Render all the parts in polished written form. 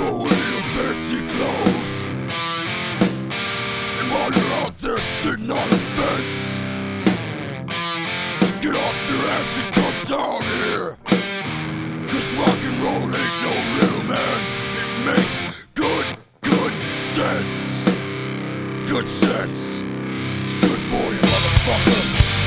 throw away your fancy clothes. And while you're out there sitting on a fence, just get off your ass and come down here. 'Cause rock and roll ain't no riddle, man. It makes good sense. Good sense. It's good for you, motherfucker.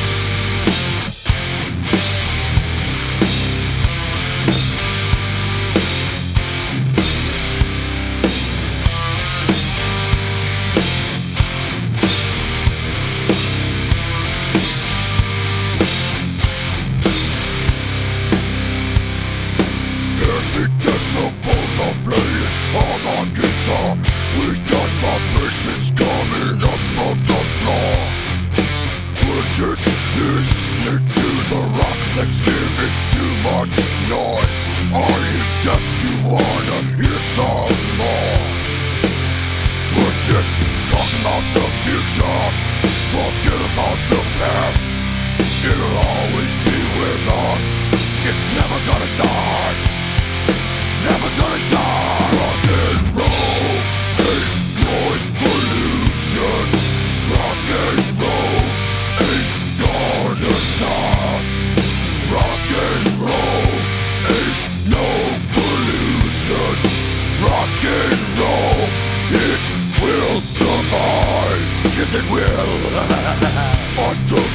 Decibels are playing on my guitar. We got vibrations coming up from the floor. We're just listening to the rock that's giving too much noise. Are you deaf? You wanna hear some more? We're just talking about the future. Forget about the past. It'll always be with us. It's never gonna die. Never gonna die. Rock and roll ain't noise pollution. Rock and roll ain't gonna die. Rock and roll ain't no pollution. Rock and roll, it will survive. Yes, it will. I took